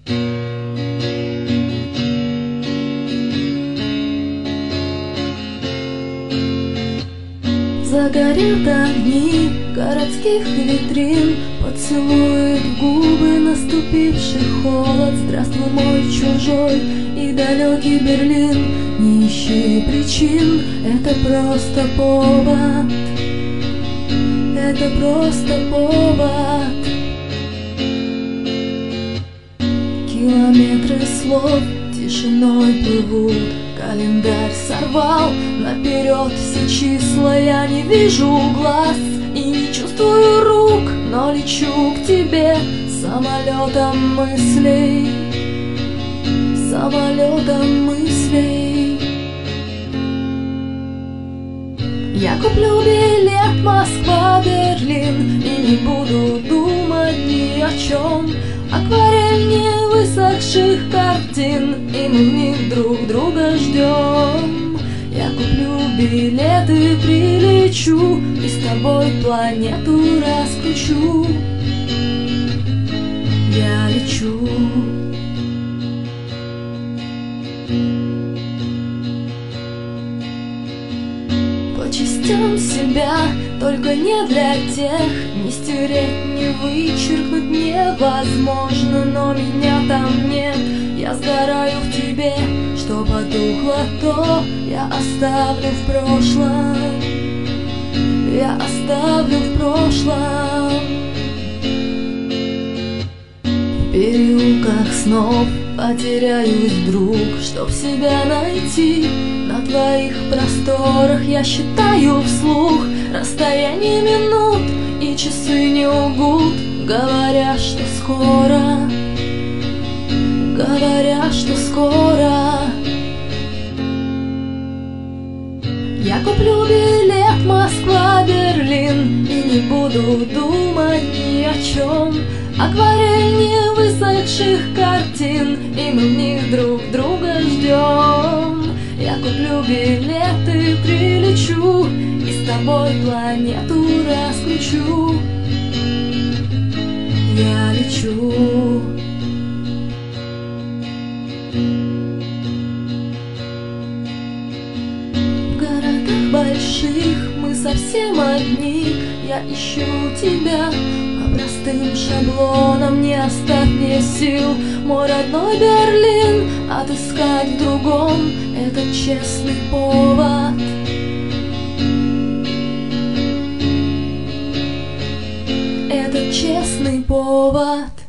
Загорят огни городских витрин, поцелует в губы наступивший холод. Здравствуй, мой чужой и далекий Берлин. Не ищи причин, это просто повод. Это просто повод. Километры слов тишиной плывут. Календарь сорвал наперед все числа. Я не вижу глаз и не чувствую рук, но лечу к тебе самолетом мыслей. Самолетом мыслей. Я куплю билет Москва-Берлин и не буду думать ни о чем. Акварель невысохших картин, и мы в них друг друга ждем. Я куплю билет и прилечу, и с тобой планету раскручу. Я лечу. По частям себя, только не для тех. Не стереть, не вычеркнуть невозможно, но меня там нет. Я сгораю в тебе, что потухло, то я оставлю в прошлом. Я оставлю в прошлом. В переулках снов потеряюсь вдруг, чтоб себя найти. На твоих просторах я считаю вслух расстояние минут, и часы не лгут, говоря, что скоро. Говоря, что скоро. Я куплю билет Москва-Берлин и не буду думать ни о чем. Акварель невысохших картин, и мы в них друг друга ждем. Я куплю билет и прилечу, и с тобой планету раскручу. Я лечу. В городах больших мы совсем одни. Я ищу тебя по простым шаблонам. Не оставь мне сил, мой родной Берлин, отыскать в другом этот честный повод. Этот честный повод.